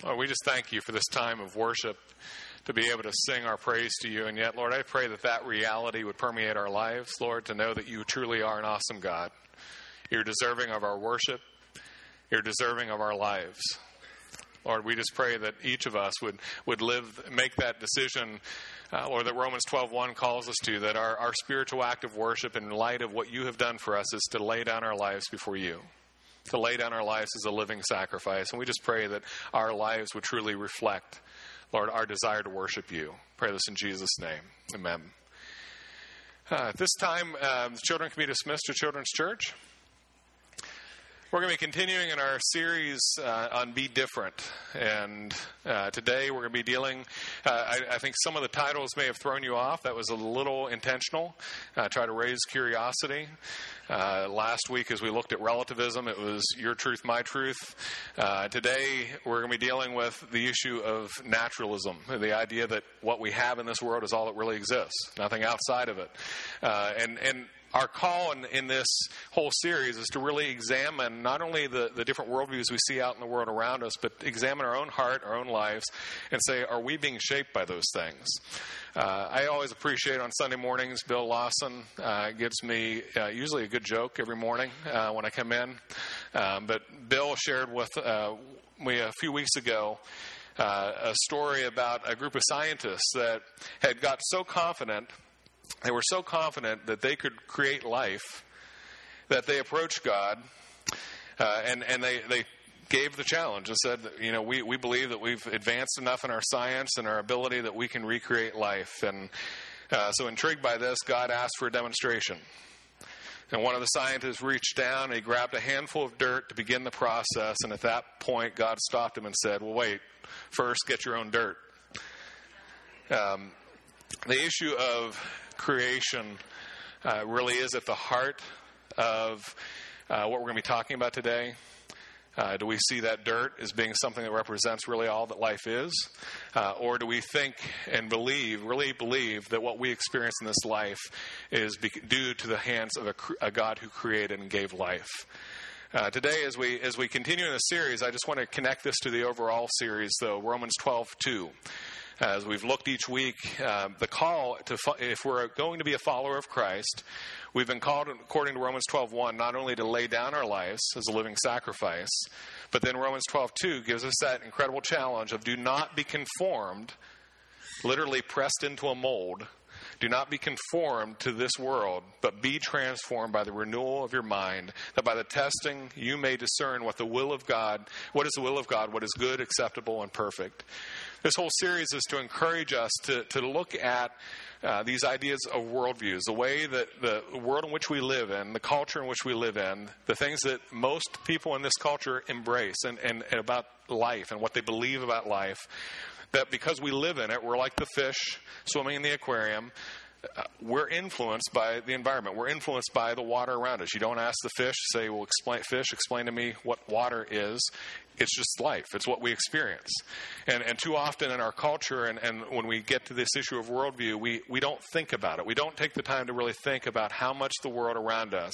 Lord, we just thank you for this time of worship, to be able to sing our praise to you. And yet, Lord, I pray that that reality would permeate our lives, Lord, to know that you truly are an awesome God. You're deserving of our worship. You're deserving of our lives. Lord, we just pray that each of us would make that decision, Lord, that Romans 12:1 calls us to, that our spiritual act of worship in light of what you have done for us is to lay down our lives before you, to lay down our lives as a living sacrifice. And we just pray that our lives would truly reflect, Lord, our desire to worship you. Pray this in Jesus' name. Amen. At this time, the children can be dismissed to Children's Church. We're going to be continuing in our series on Be Different. And today we're going to be dealing, I think some of the titles may have thrown you off. That was a little intentional. Try to raise curiosity. Last week as we looked at relativism, it was your truth, my truth. Today we're going to be dealing with the issue of naturalism, the idea that what we have in this world is all that really exists, nothing outside of it. And our call in this whole series is to really examine not only the different worldviews we see out in the world around us, but examine our own heart, our own lives, and say, are we being shaped by those things? I always appreciate on Sunday mornings, Bill Lawson gives me usually a good joke every morning when I come in. But Bill shared with me a few weeks ago a story about a group of scientists that had got so confident. They were so confident that they could create life that they approached God and they gave the challenge and said, you know, we believe that we've advanced enough in our science and our ability that we can recreate life. And so intrigued by this, God asked for a demonstration. And one of the scientists reached down and he grabbed a handful of dirt to begin the process. And at that point, God stopped him and said, well, wait, first get your own dirt. The issue of creation really is at the heart of what we're going to be talking about today. Do we see that dirt as being something that represents really all that life is? Or do we think and really believe that what we experience in this life is due to the hands of a God who created and gave life? Today, as we continue in the series, I just want to connect this to the overall series, though, Romans 12:2. As we've looked each week, the call to, if we're going to be a follower of Christ, we've been called, according to Romans 12:1, not only to lay down our lives as a living sacrifice, but then Romans 12:2 gives us that incredible challenge of do not be conformed, literally pressed into a mold. Do not be conformed to this world, but be transformed by the renewal of your mind, that by the testing you may discern what is the will of God, what is good, acceptable, and perfect. This whole series is to encourage us to look at these ideas of worldviews, the way that the world in which we live in, the culture in which we live in, the things that most people in this culture embrace and about life and what they believe about life, that because we live in it, we're like the fish swimming in the aquarium. We're influenced by the environment. We're influenced by the water around us. You don't ask the fish, say, well, explain to me what water is. It's just life. It's what we experience. And too often in our culture, and when we get to this issue of worldview, we don't think about it. We don't take the time to really think about how much the world around us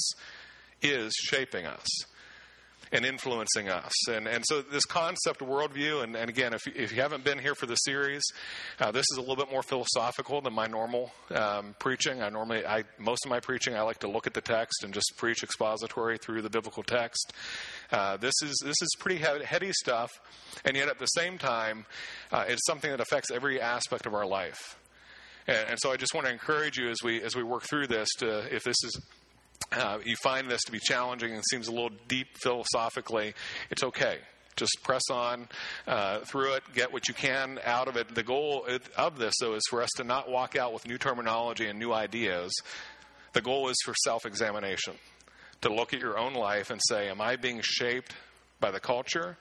is shaping us and influencing us. And so this concept of worldview, and again, if you haven't been here for the series, this is a little bit more philosophical than my normal preaching. Most of my preaching, I like to look at the text and just preach expository through the biblical text. This is pretty heady stuff, and yet at the same time, it's something that affects every aspect of our life. And so I just want to encourage you as we work through this, if this is you find this to be challenging and seems a little deep philosophically, it's okay. Just press on through it, get what you can out of it. The goal of this, though, is for us to not walk out with new terminology and new ideas. The goal is for self-examination, to look at your own life and say, am I being shaped by the culture,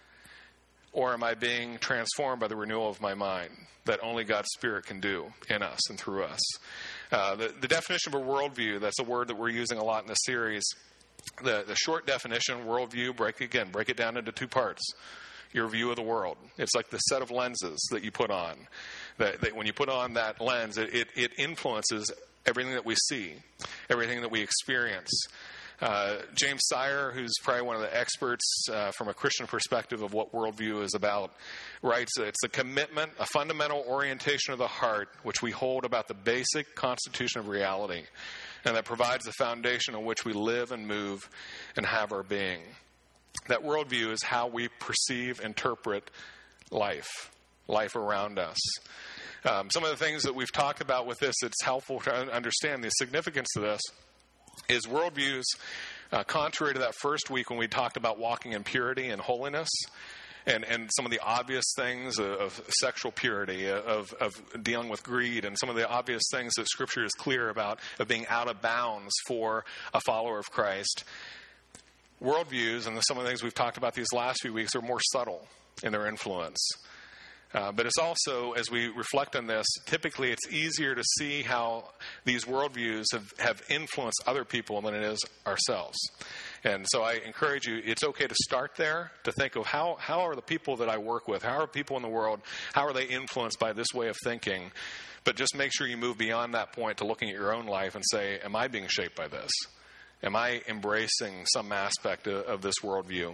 or am I being transformed by the renewal of my mind that only God's Spirit can do in us and through us? The definition of a worldview, that's a word that we're using a lot in this series. The short definition, worldview, break it down into two parts. Your view of the world. It's like the set of lenses that you put on. That when you put on that lens, it influences everything that we see, everything that we experience. James Sire, who's probably one of the experts from a Christian perspective of what worldview is about, writes that it's a commitment, a fundamental orientation of the heart, which we hold about the basic constitution of reality, and that provides the foundation on which we live and move and have our being. That worldview is how we perceive, interpret life around us. Some of the things that we've talked about with this, it's helpful to understand the significance of this, is worldviews, contrary to that first week when we talked about walking in purity and holiness, and some of the obvious things of sexual purity, of dealing with greed, and some of the obvious things that Scripture is clear about, of being out of bounds for a follower of Christ. Worldviews, and some of the things we've talked about these last few weeks, are more subtle in their influence. But it's also, as we reflect on this, typically it's easier to see how these worldviews have influenced other people than it is ourselves. And so I encourage you, it's okay to start there, to think of how are the people that I work with, how are people in the world, how are they influenced by this way of thinking? But just make sure you move beyond that point to looking at your own life and say, am I being shaped by this? Am I embracing some aspect of this worldview?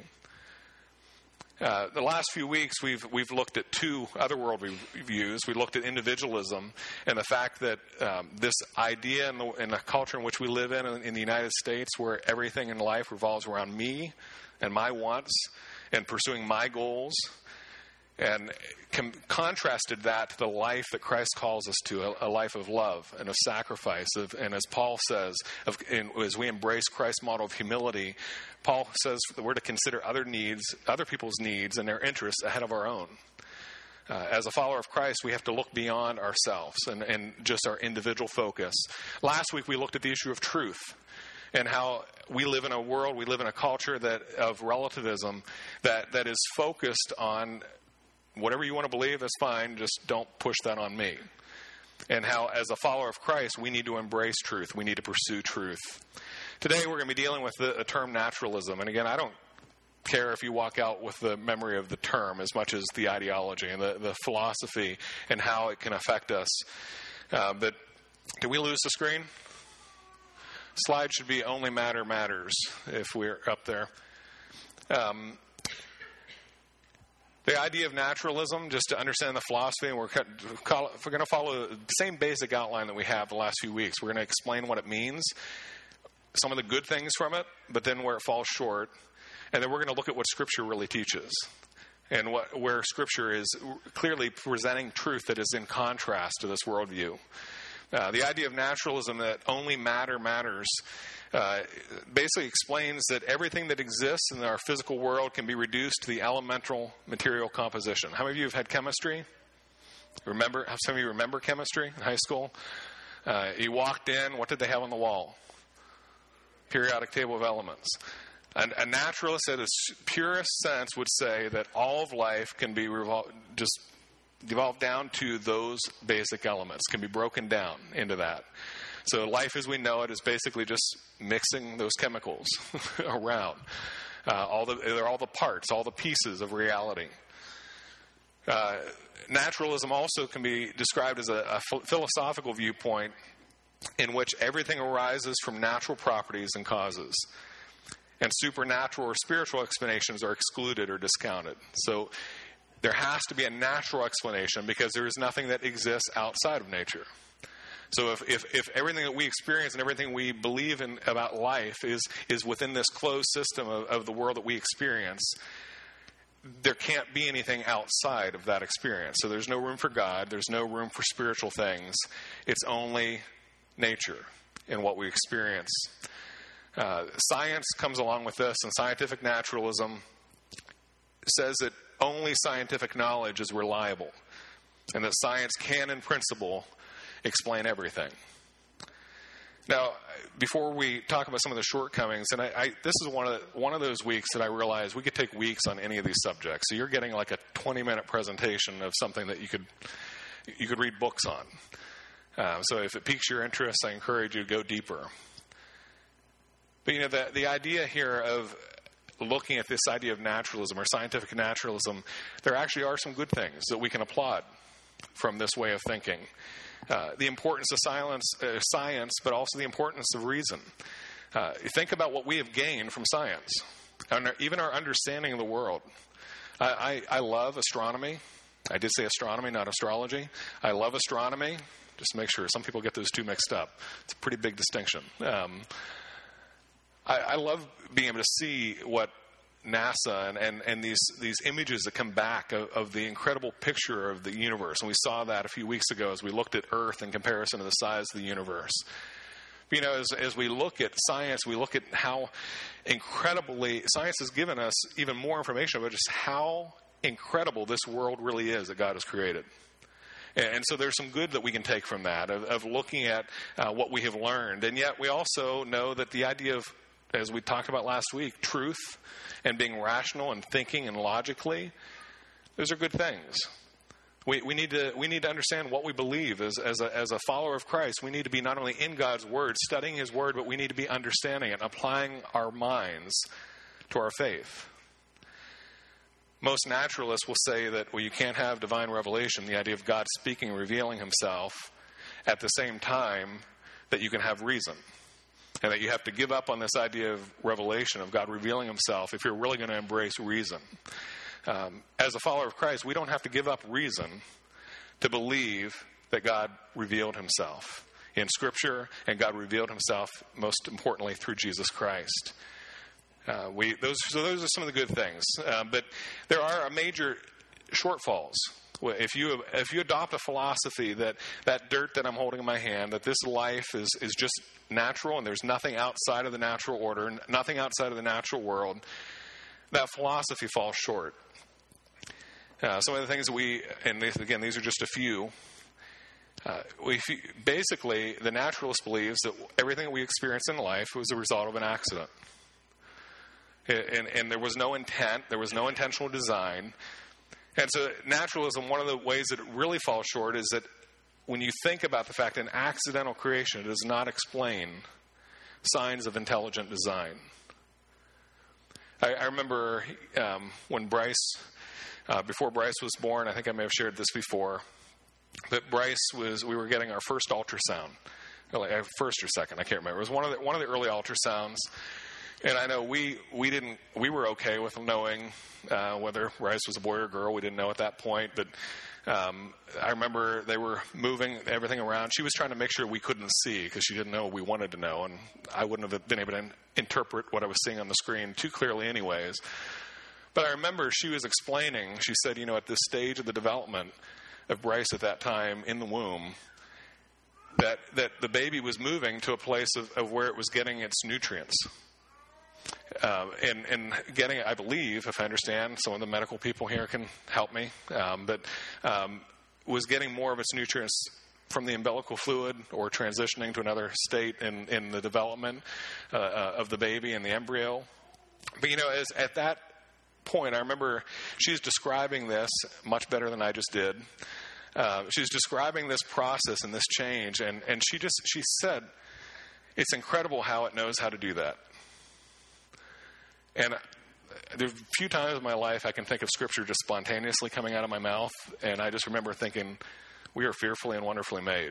The last few weeks, we've looked at two other worldviews. We looked at individualism and the fact that this idea in the culture in which we live in the United States, where everything in life revolves around me and my wants and pursuing my goals, and contrasted that to the life that Christ calls us to, a life of love and of sacrifice. And as Paul says, as we embrace Christ's model of humility, Paul says that we're to consider other people's needs and their interests ahead of our own. As a follower of Christ, we have to look beyond ourselves and just our individual focus. Last week, we looked at the issue of truth and how we live in a world, we live in a culture of relativism that is focused on whatever you want to believe, that's fine. Just don't push that on me. And how, as a follower of Christ, we need to embrace truth. We need to pursue truth. Today, we're going to be dealing with the term naturalism. And again, I don't care if you walk out with the memory of the term as much as the ideology and the philosophy and how it can affect us. But did we lose the screen? Slide should be only matter matters if we're up there. The idea of naturalism, just to understand the philosophy, and we're going to follow the same basic outline that we have the last few weeks. We're going to explain what it means, some of the good things from it, but then where it falls short. And then we're going to look at what Scripture really teaches and where Scripture is clearly presenting truth that is in contrast to this worldview. The idea of naturalism, that only matter matters, basically explains that everything that exists in our physical world can be reduced to the elemental material composition. How many of you have had chemistry? Some of you remember chemistry in high school? You walked in, what did they have on the wall? Periodic table of elements. And a naturalist at its purest sense would say that all of life can be devolved down to those basic elements, can be broken down into that. So life as we know it is basically just mixing those chemicals around. They're all the parts, all the pieces of reality. Naturalism also can be described as a philosophical viewpoint in which everything arises from natural properties and causes, and supernatural or spiritual explanations are excluded or discounted. So there has to be a natural explanation because there is nothing that exists outside of nature. So if everything that we experience and everything we believe in about life is within this closed system of the world that we experience, there can't be anything outside of that experience. So there's no room for God. There's no room for spiritual things. It's only nature in what we experience. Science comes along with this, and scientific naturalism says that only scientific knowledge is reliable, and that science can, in principle, explain everything. Now, before we talk about some of the shortcomings, and this is one of those weeks that I realized we could take weeks on any of these subjects. So you're getting like a 20-minute presentation of something that you could read books on. So if it piques your interest, I encourage you to go deeper. But the idea here of looking at this idea of naturalism or scientific naturalism, there actually are some good things that we can applaud from this way of thinking. The importance of science, but also the importance of reason. Think about what we have gained from science, and even our understanding of the world. I love astronomy. I did say astronomy, not astrology. I love astronomy. Just to make sure. Some people get those two mixed up. It's a pretty big distinction. I love being able to see what NASA and these images that come back of the incredible picture of the universe. And we saw that a few weeks ago as we looked at Earth in comparison to the size of the universe. You know, as we look at science, we look at how incredibly science has given us even more information about just how incredible this world really is that God has created. And so there's some good that we can take from that, of looking at what we have learned. And yet we also know that the idea of, as we talked about last week, truth and being rational and thinking and logically, those are good things. We need to understand what we believe as a follower of Christ. We need to be not only in God's Word, studying His Word, but we need to be understanding it, applying our minds to our faith. Most naturalists will say that, well, you can't have divine revelation, the idea of God speaking, revealing Himself, at the same time that you can have reason. And that you have to give up on this idea of revelation, of God revealing Himself, if you're really going to embrace reason. As a follower of Christ, we don't have to give up reason to believe that God revealed Himself in Scripture, and God revealed Himself, most importantly, through Jesus Christ. Those are some of the good things. But there are major shortfalls. If you adopt a philosophy that dirt that I'm holding in my hand, that this life is just natural and there's nothing outside of the natural order, nothing outside of the natural world, that philosophy falls short. Some of the things that these are just a few. Basically, the naturalist believes that everything that we experience in life was a result of an accident. And there was no intent, there was no intentional design. And so naturalism, one of the ways that it really falls short is that when you think about the fact that an accidental creation does not explain signs of intelligent design. I remember when Bryce, before Bryce was born, I think I may have shared this before, but we were getting our first ultrasound, first or second, I can't remember. It was one of the early ultrasounds. And I know we were okay with knowing whether Bryce was a boy or a girl. We didn't know at that point, but I remember they were moving everything around. She was trying to make sure we couldn't see because she didn't know what we wanted to know, and I wouldn't have been able to interpret what I was seeing on the screen too clearly anyways. But I remember she was explaining, she said, at this stage of the development of Bryce at that time in the womb, that the baby was moving to a place of where it was getting its nutrients. And getting, I believe, if I understand, some of the medical people here can help me, but was getting more of its nutrients from the umbilical fluid or transitioning to another state in the development of the baby and the embryo. But, at that point, I remember she's describing this much better than I just did. She's describing this process and this change, and she said, it's incredible how it knows how to do that. And there's a few times in my life I can think of Scripture just spontaneously coming out of my mouth, and I just remember thinking, we are fearfully and wonderfully made.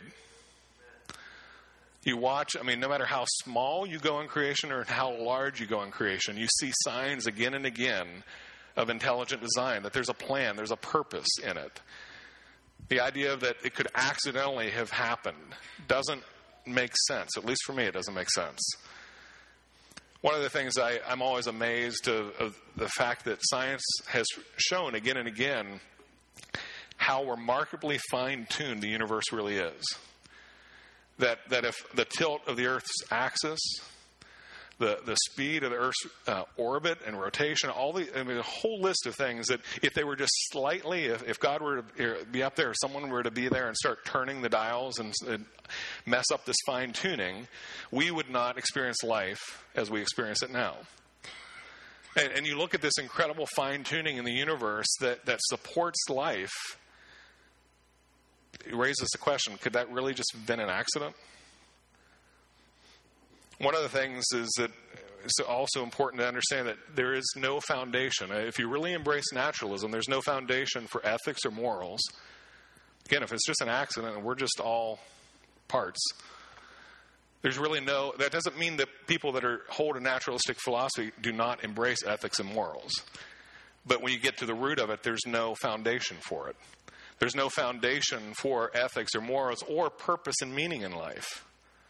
You watch, no matter how small you go in creation or how large you go in creation, you see signs again and again of intelligent design, that there's a plan, there's a purpose in it. The idea that it could accidentally have happened doesn't make sense. At least for me, it doesn't make sense. One of the things I'm always amazed of the fact that science has shown again and again how remarkably fine-tuned the universe really is. That if the tilt of the Earth's axis, the speed of the Earth's orbit and rotation, a whole list of things that if they were just slightly, if God were to be up there, or someone were to be there and start turning the dials and mess up this fine-tuning, we would not experience life as we experience it now. And you look at this incredible fine-tuning in the universe that supports life, it raises the question, could that really just have been an accident? One of the things is that it's also important to understand that there is no foundation. If you really embrace naturalism, there's no foundation for ethics or morals. Again, if it's just an accident and we're just all parts, There's really that doesn't mean that people that hold a naturalistic philosophy do not embrace ethics and morals. But when you get to the root of it, there's no foundation for it. There's no foundation for ethics or morals or purpose and meaning in life.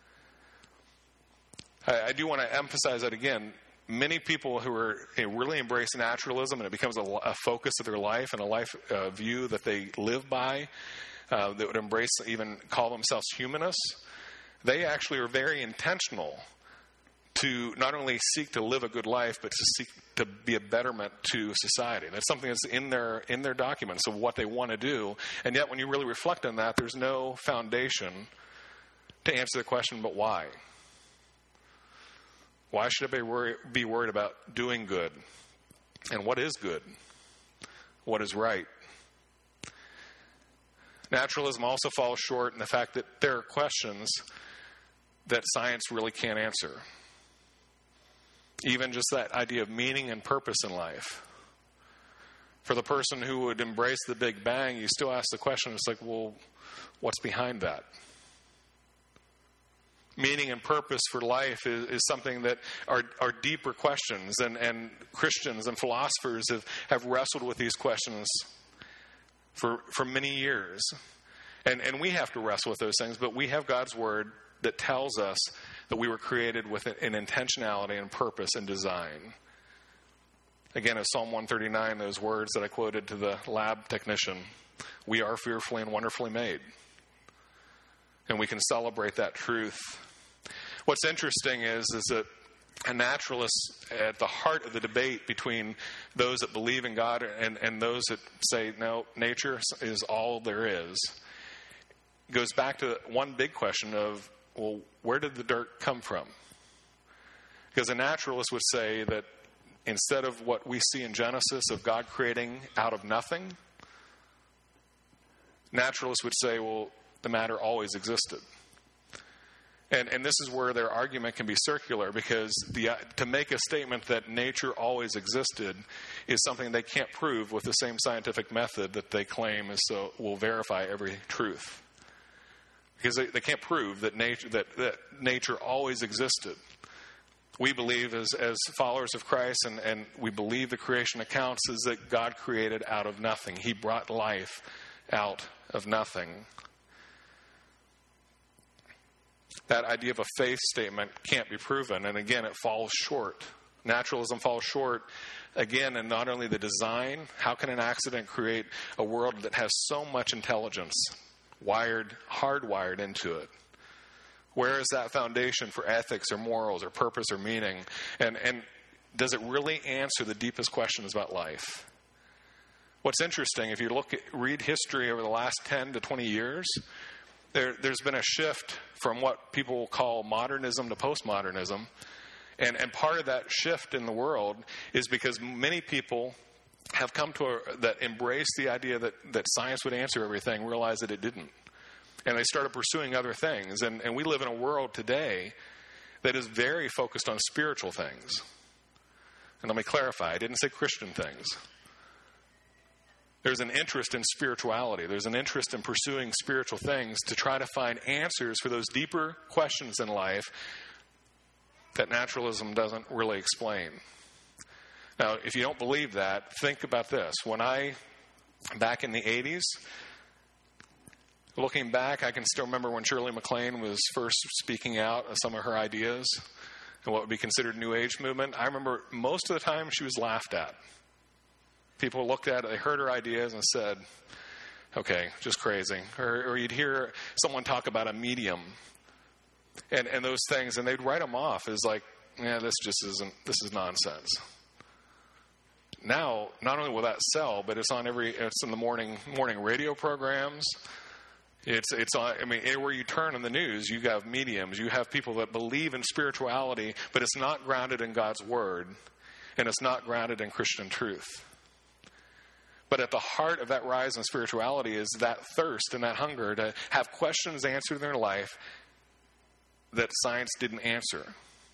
I do want to emphasize that again. Many people who really embrace naturalism and it becomes a focus of their life and a life view that they live by, that would embrace, even call themselves humanists, they actually are very intentional to not only seek to live a good life, but to seek to be a betterment to society. That's something that's in their documents of what they want to do. And yet when you really reflect on that, there's no foundation to answer the question, but why? Why should I be worried about doing good? And what is good? What is right? Naturalism also falls short in the fact that there are questions that science really can't answer. Even just that idea of meaning and purpose in life. For the person who would embrace the Big Bang, you still ask the question, it's like, well, what's behind that? Meaning and purpose for life is something that are deeper questions, and Christians and philosophers have wrestled with these questions for many years. And we have to wrestle with those things, but we have God's Word that tells us that we were created with an intentionality and purpose and design. Again, as Psalm 139, those words that I quoted to the lab technician, we are fearfully and wonderfully made. And we can celebrate that truth. What's interesting is that a naturalist, at the heart of the debate between those that believe in God and those that say, no, nature is all there is, goes back to one big question of, well, where did the dirt come from? Because a naturalist would say that instead of what we see in Genesis of God creating out of nothing, naturalists would say, well, the matter always existed. And this is where their argument can be circular, because to make a statement that nature always existed is something they can't prove with the same scientific method that they claim will verify every truth. Because they can't prove that nature always existed. We believe as followers of Christ, and we believe the creation accounts, is that God created out of nothing. He brought life out of nothing. That idea of a faith statement can't be proven, and again, it falls short. Naturalism falls short, again, in not only the design. How can an accident create a world that has so much intelligence hardwired into it? Where is that foundation for ethics or morals or purpose or meaning? And does it really answer the deepest questions about life? What's interesting, if you read history over the last 10 to 20 years, there's been a shift from what people call modernism to postmodernism. And part of that shift in the world is because many people have come that embrace the idea that science would answer everything, realize that it didn't. And they started pursuing other things. And we live in a world today that is very focused on spiritual things. And let me clarify, I didn't say Christian things. There's an interest in spirituality. There's an interest in pursuing spiritual things to try to find answers for those deeper questions in life that naturalism doesn't really explain. Now, if you don't believe that, think about this. Back in the 80s, looking back, I can still remember when Shirley MacLaine was first speaking out of some of her ideas and what would be considered New Age movement. I remember most of the time she was laughed at. People looked at it, they heard her ideas and said, okay, just crazy. Or you'd hear someone talk about a medium and those things, and they'd write them off as like, yeah, this is nonsense. Now, not only will that sell, but it's in the morning radio programs. It's on, where you turn in the news, you have mediums, you have people that believe in spirituality, but it's not grounded in God's Word, and it's not grounded in Christian truth. But at the heart of that rise in spirituality is that thirst and that hunger to have questions answered in their life that science didn't answer.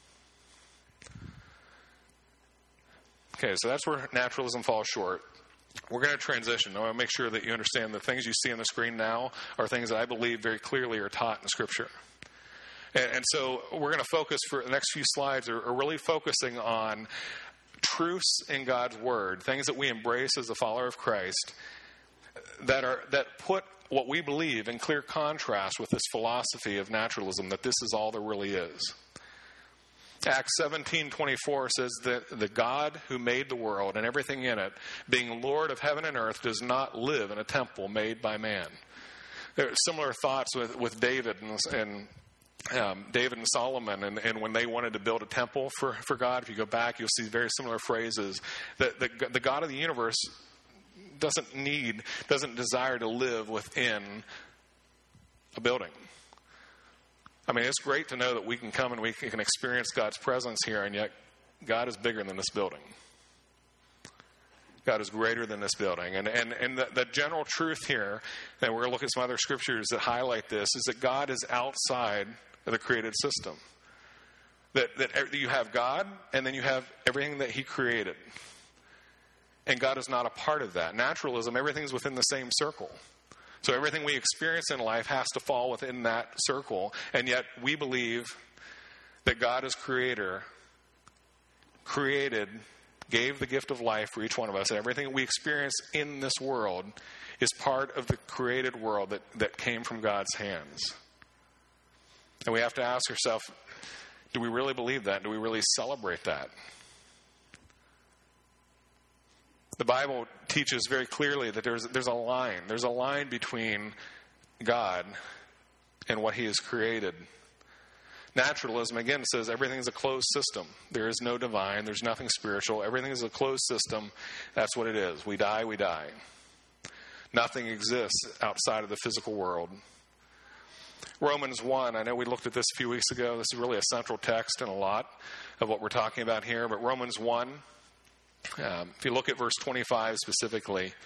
Okay, so that's where naturalism falls short. We're going to transition. I want to make sure that you understand the things you see on the screen now are things that I believe very clearly are taught in Scripture. And so we're going to focus for the next few slides are really focusing on truths in God's Word, things that we embrace as a follower of Christ that put what we believe in clear contrast with this philosophy of naturalism, that this is all there really is. Acts 17:24 says that the God who made the world and everything in it, being Lord of heaven and earth, does not live in a temple made by man. There are similar thoughts with David and David and Solomon, and when they wanted to build a temple for God. If you go back, you'll see very similar phrases. That the God of the universe doesn't desire to live within a building. I mean, it's great to know that we can come and we can experience God's presence here, and yet God is bigger than this building. God is greater than this building. And the general truth here, and we're going to look at some other scriptures that highlight this, is that God is outside of the created system. That you have God, and then you have everything that He created. And God is not a part of that. Naturalism, everything's within the same circle. So everything we experience in life has to fall within that circle. And yet we believe that God as creator created, gave the gift of life for each one of us. And everything that we experience in this world is part of the created world that came from God's hands. And we have to ask ourselves, do we really believe that? Do we really celebrate that? The Bible teaches very clearly that there's a line. There's a line between God and what He has created. Naturalism, again, says everything is a closed system. There is no divine. There's nothing spiritual. Everything is a closed system. That's what it is. We die, we die. Nothing exists outside of the physical world. Romans 1, I know we looked at this a few weeks ago. This is really a central text in a lot of what we're talking about here. But Romans 1, if you look at verse 25 specifically, it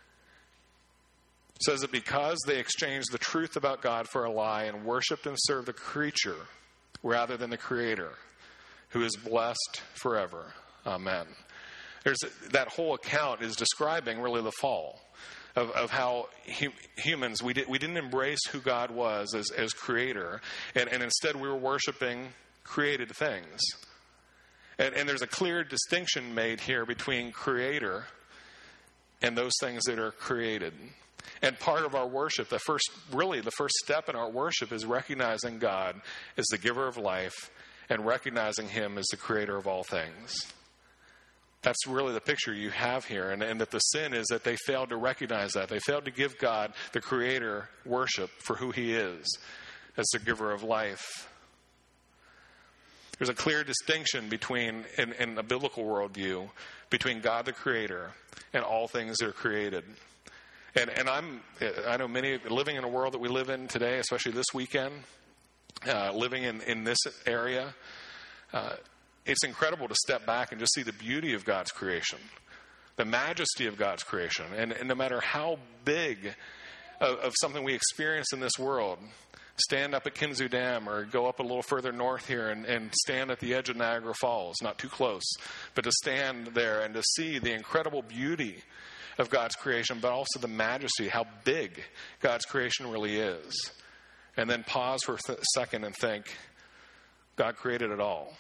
says that because they exchanged the truth about God for a lie and worshipped and served the creature rather than the Creator, who is blessed forever. Amen. That whole account is describing really the fall of how humans, we didn't embrace who God was as Creator, and instead we were worshiping created things. And there's a clear distinction made here between Creator and those things that are created. And part of our worship, the first step in our worship is recognizing God as the giver of life and recognizing Him as the creator of all things. That's really the picture you have here. And that the sin is that they failed to recognize that. They failed to give God, the Creator, worship for who He is as the giver of life. There's a clear distinction between, in a biblical worldview, between God the Creator and all things that are created. And I know many living in a world that we live in today, especially this weekend, living in this area, it's incredible to step back and just see the beauty of God's creation, the majesty of God's creation. And no matter how big of something we experience in this world, stand up at Kinzua Dam or go up a little further north here and stand at the edge of Niagara Falls, not too close, but to stand there and to see the incredible beauty of God's creation, but also the majesty, how big God's creation really is. And then pause for a second and think, God created it all.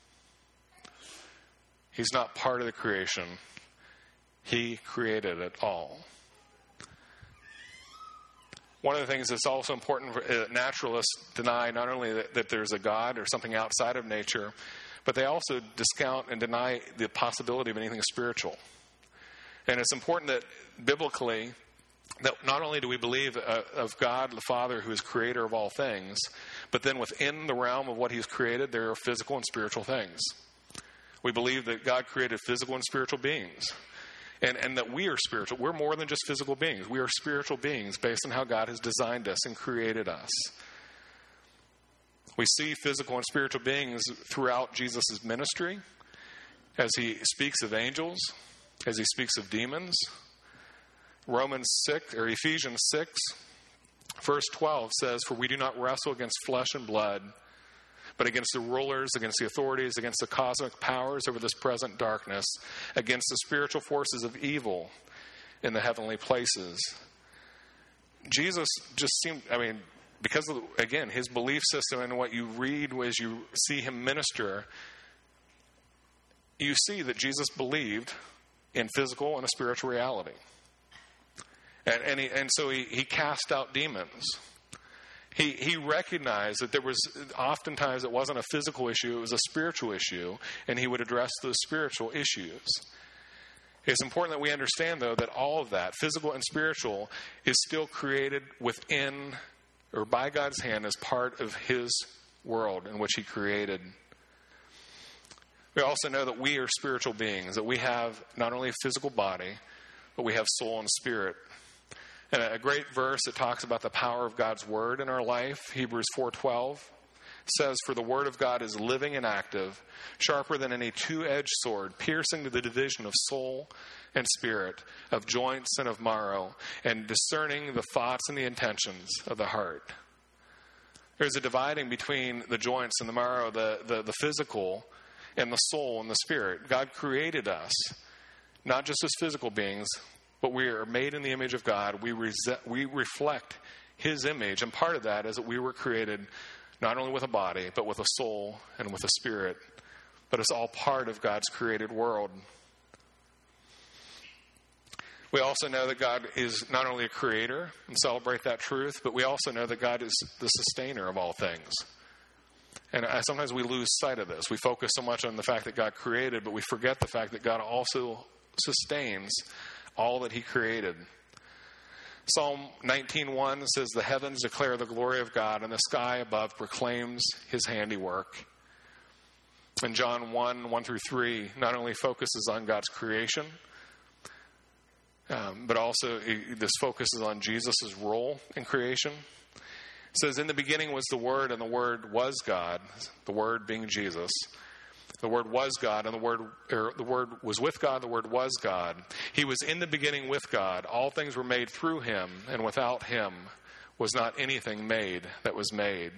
He's not part of the creation. He created it all. One of the things that's also important, naturalists deny not only that there's a God or something outside of nature, but they also discount and deny the possibility of anything spiritual. And it's important that biblically, that not only do we believe of God the Father who is creator of all things, but then within the realm of what He's created, there are physical and spiritual things. We believe that God created physical and spiritual beings. And that we are spiritual. We're more than just physical beings. We are spiritual beings based on how God has designed us and created us. We see physical and spiritual beings throughout Jesus' ministry as He speaks of angels, as He speaks of demons. Ephesians 6, verse 12 says, "For we do not wrestle against flesh and blood, but against the rulers, against the authorities, against the cosmic powers over this present darkness, against the spiritual forces of evil in the heavenly places." Jesus just seemed, because of, again, his belief system and what you read as you see him minister, you see that Jesus believed in physical and a spiritual reality. And so he cast out demons. He recognized that there was, oftentimes it wasn't a physical issue, it was a spiritual issue, and he would address those spiritual issues. It's important that we understand, though, that all of that, physical and spiritual, is still created within or by God's hand as part of his world in which he created. We also know that we are spiritual beings, that we have not only a physical body, but we have soul and spirit. And a great verse that talks about the power of God's word in our life, Hebrews 4:12, says, "For the word of God is living and active, sharper than any two-edged sword, piercing to the division of soul and spirit, of joints and of marrow, and discerning the thoughts and the intentions of the heart." There's a dividing between the joints and the marrow, the physical, and the soul and the spirit. God created us, not just as physical beings, but we are made in the image of God. We reflect his image, and part of that is that we were created not only with a body, but with a soul and with a spirit. But it's all part of God's created world. We also know that God is not only a creator and celebrate that truth, but we also know that God is the sustainer of all things. And sometimes we lose sight of this. We focus so much on the fact that God created, but we forget the fact that God also sustains all that he created. Psalm 19:1 says, "The heavens declare the glory of God, and the sky above proclaims his handiwork." And John 1:1-3 not only focuses on God's creation, but also this focuses on Jesus' role in creation. It says, "In the beginning was the Word, and the Word was God," the Word being Jesus. The Word was God, and the Word was with God, the Word was God. He was in the beginning with God. All things were made through him, and without him was not anything made that was made.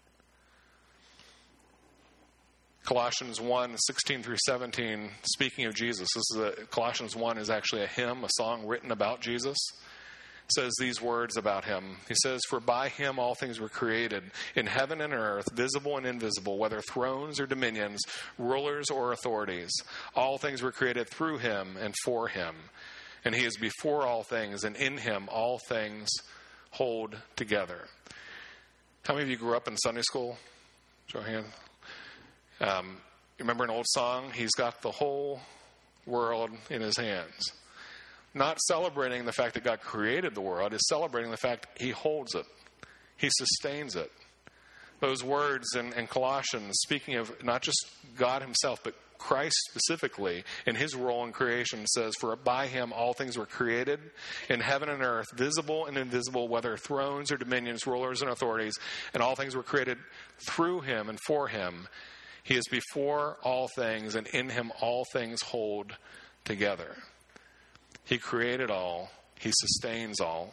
Colossians 1:16-17, speaking of Jesus, Colossians 1 is actually a hymn, a song written about Jesus. Says these words about him. He says, "For by him all things were created, in heaven and earth, visible and invisible, whether thrones or dominions, rulers or authorities. All things were created through him and for him. And he is before all things, and in him all things hold together." How many of you grew up in Sunday school? Show your hand. You remember an old song? He's got the whole world in his hands. Not celebrating the fact that God created the world, is celebrating the fact he holds it. He sustains it. Those words in Colossians, speaking of not just God himself, but Christ specifically, in his role in creation, says, "For by him all things were created, in heaven and earth, visible and invisible, whether thrones or dominions, rulers and authorities, and all things were created through him and for him. He is before all things, and in him all things hold together." He created all. He sustains all.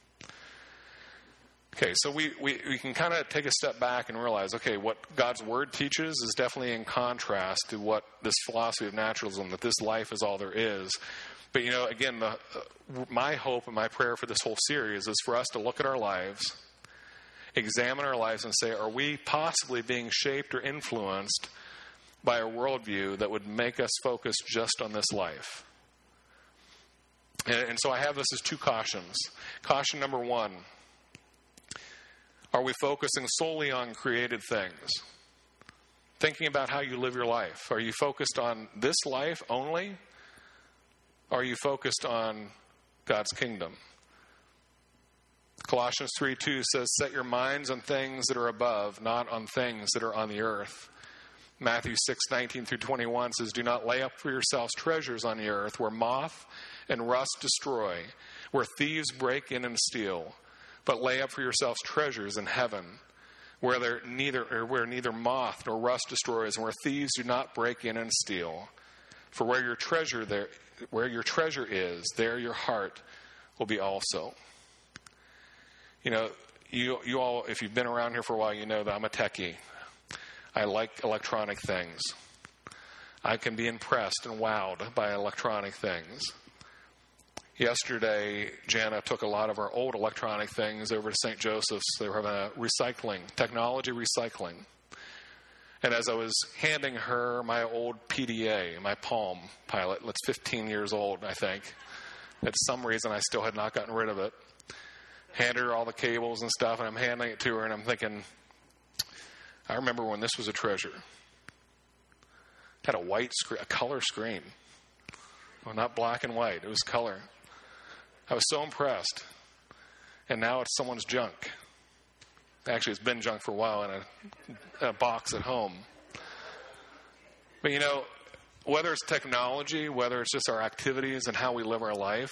Okay, so we can kind of take a step back and realize, okay, what God's word teaches is definitely in contrast to what this philosophy of naturalism, that this life is all there is. But, again, my hope and my prayer for this whole series is for us to look at our lives, examine our lives, and say, are we possibly being shaped or influenced by a worldview that would make us focus just on this life? And so I have this as two cautions. Caution number one, are we focusing solely on created things? Thinking about how you live your life. Are you focused on this life only? Or are you focused on God's kingdom? Colossians 3:2 says, "Set your minds on things that are above, not on things that are on the earth." Matthew 6:19-21 says, "Do not lay up for yourselves treasures on the earth, where moth and rust destroy, where thieves break in and steal. But lay up for yourselves treasures in heaven, where neither moth nor rust destroys, and where thieves do not break in and steal. For where your treasure is, there your heart will be also." You all, if you've been around here for a while, you know that I'm a techie. I like electronic things. I can be impressed and wowed by electronic things. Yesterday, Jana took a lot of our old electronic things over to St. Joseph's. They were having a technology recycling. And as I was handing her my old PDA, my Palm Pilot, it's 15 years old, I think. For some reason, I still had not gotten rid of it. Handed her all the cables and stuff, and I'm handing it to her, and I'm thinking, I remember when this was a treasure. It had a color screen. Well, not black and white, it was color. I was so impressed. And now it's someone's junk. Actually, it's been junk for a while in a box at home. But whether it's technology, whether it's just our activities and how we live our life,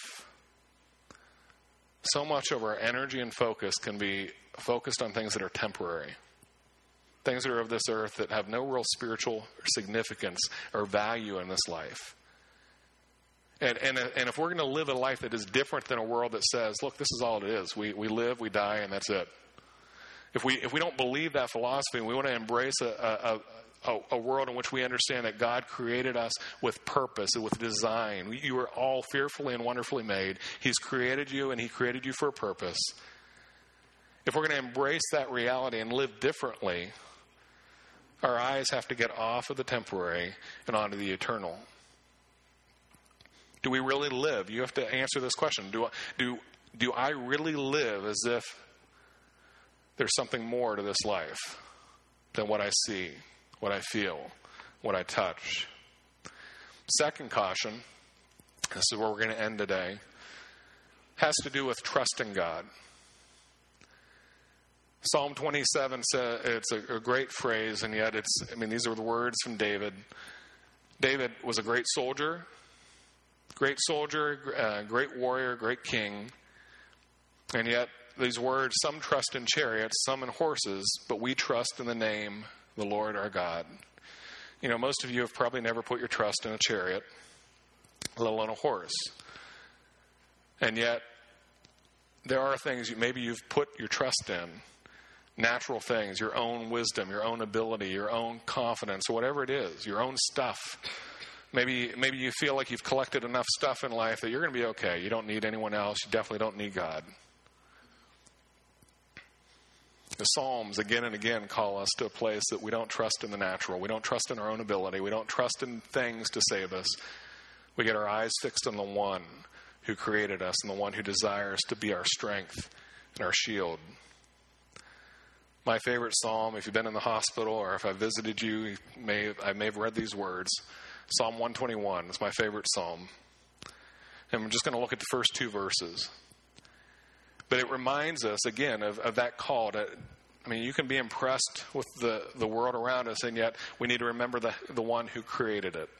so much of our energy and focus can be focused on things that are temporary. Things that are of this earth that have no real spiritual significance or value in this life. And if we're going to live a life that is different than a world that says, look, this is all it is. We live, we die, and that's it. If we don't believe that philosophy, and we want to embrace a world in which we understand that God created us with purpose and with design. You are all fearfully and wonderfully made. He's created you, and He created you for a purpose. If we're going to embrace that reality and live differently, our eyes have to get off of the temporary and onto the eternal. Do we really live? You have to answer this question. Do I really live as if there's something more to this life than what I see, what I feel, what I touch? Second caution, this is where we're going to end today, has to do with trusting God. Psalm 27 says, it's a great phrase, and yet these are the words from David. David was a great soldier, great warrior, great king. And yet, these words, some trust in chariots, some in horses, but we trust in the name of the Lord our God. Most of you have probably never put your trust in a chariot, let alone a horse. And yet, there are things maybe you've put your trust in. Natural things, your own wisdom, your own ability, your own confidence, whatever it is, your own stuff. Maybe you feel like you've collected enough stuff in life that you're going to be okay. You don't need anyone else. You definitely don't need God. The Psalms again and again call us to a place that we don't trust in the natural. We don't trust in our own ability. We don't trust in things to save us. We get our eyes fixed on the one who created us and the one who desires to be our strength and our shield. My favorite psalm, if you've been in the hospital or if I visited you, I may have read these words. Psalm 121 is my favorite psalm. And we're just going to look at the first two verses. But it reminds us, again, of that call to, you can be impressed with the world around us, and yet we need to remember the one who created it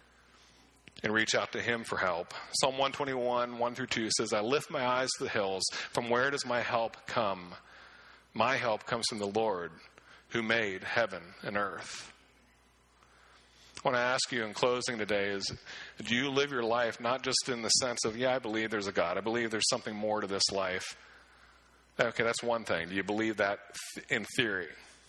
and reach out to Him for help. Psalm 121, 1 through 2 says, I lift my eyes to the hills. From where does my help come? My help comes from the Lord who made heaven and earth. I want to ask you in closing today is, do you live your life not just in the sense of, I believe there's a God. I believe there's something more to this life. Okay, that's one thing. Do you believe that in theory?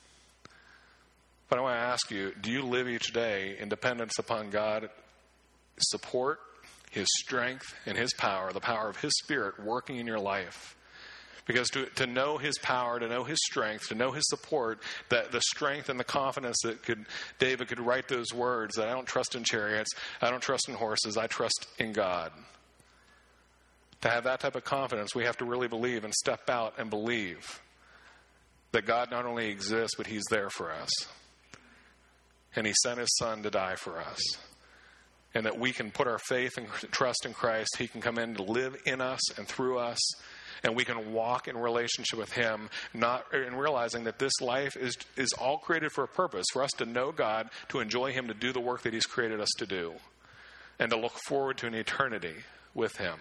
But I want to ask you, do you live each day in dependence upon God's support, His strength, and His power, the power of His Spirit working in your life? Because to know His power, to know His strength, to know His support, that the strength and the confidence that David could write those words, that I don't trust in chariots, I don't trust in horses, I trust in God. To have that type of confidence, we have to really believe and step out and believe that God not only exists, but He's there for us. And He sent His Son to die for us. And that we can put our faith and trust in Christ. He can come in to live in us and through us. And we can walk in relationship with Him, and realizing that this life is all created for a purpose, for us to know God, to enjoy Him, to do the work that He's created us to do, and to look forward to an eternity with Him.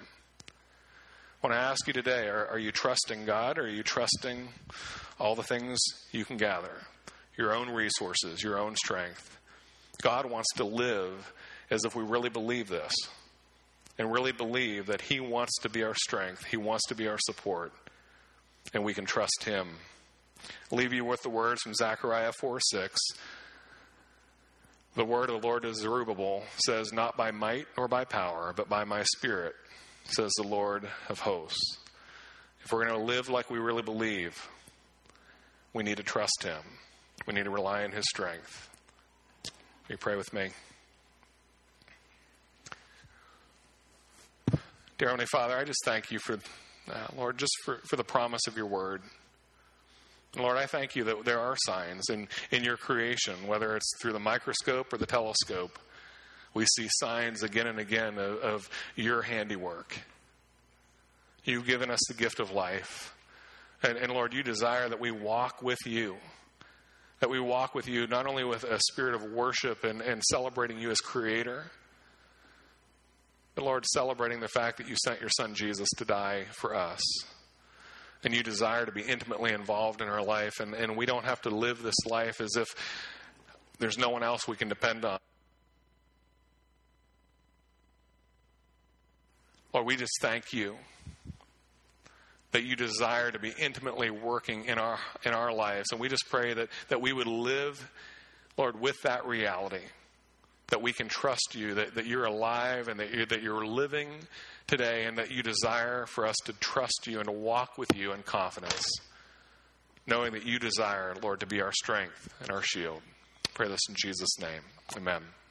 I want to ask you today, are you trusting God, or are you trusting all the things you can gather, your own resources, your own strength? God wants to live as if we really believe this. And really believe that He wants to be our strength. He wants to be our support. And we can trust Him. I'll leave you with the words from Zechariah 4:6. The word of the Lord to Zerubbabel says, not by might nor by power, but by my Spirit, says the Lord of hosts. If we're going to live like we really believe, we need to trust him. We need to rely on his strength. Will you pray with me? Dear Heavenly Father, I just thank you for, Lord, just for the promise of your word. Lord, I thank you that there are signs in your creation, whether it's through the microscope or the telescope. We see signs again and again of your handiwork. You've given us the gift of life. And Lord, you desire that we walk with you. That we walk with you not only with a spirit of worship and celebrating you as creator, but Lord, celebrating the fact that you sent your son Jesus to die for us. And you desire to be intimately involved in our life. And we don't have to live this life as if there's no one else we can depend on. Lord, we just thank you that you desire to be intimately working in our lives. And we just pray that we would live, Lord, with that reality, that we can trust you, that you're alive and that you're living today, and that you desire for us to trust you and to walk with you in confidence, knowing that you desire, Lord, to be our strength and our shield. I pray this in Jesus' name. Amen.